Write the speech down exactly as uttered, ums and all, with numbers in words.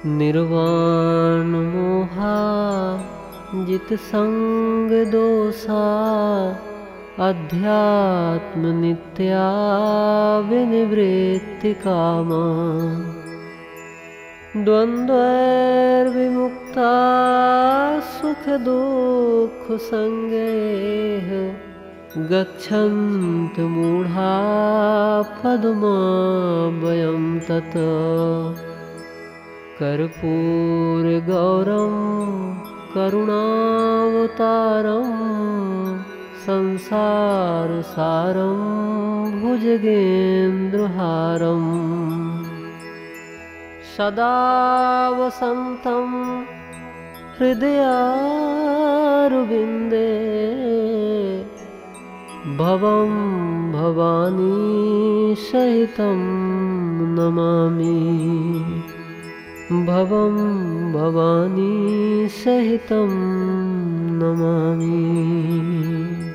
निर्वाणमोहा जितसंगदोषा अध्यात्मनित्या विनिवृत्तिकामा द्वन्द्वैर्विमुक्ता सुखदुःखसंज्ञैः गच्छन्तु मूढा पदमाभयं तत् कर्पूरगौरं करुणावतारं संसारसारं भुजगेन्द्रहारम् सदा वसन्तं हृदयारविन्दे भवं भवानी सहितं नमामि भवं भवानी सहितं नमामि।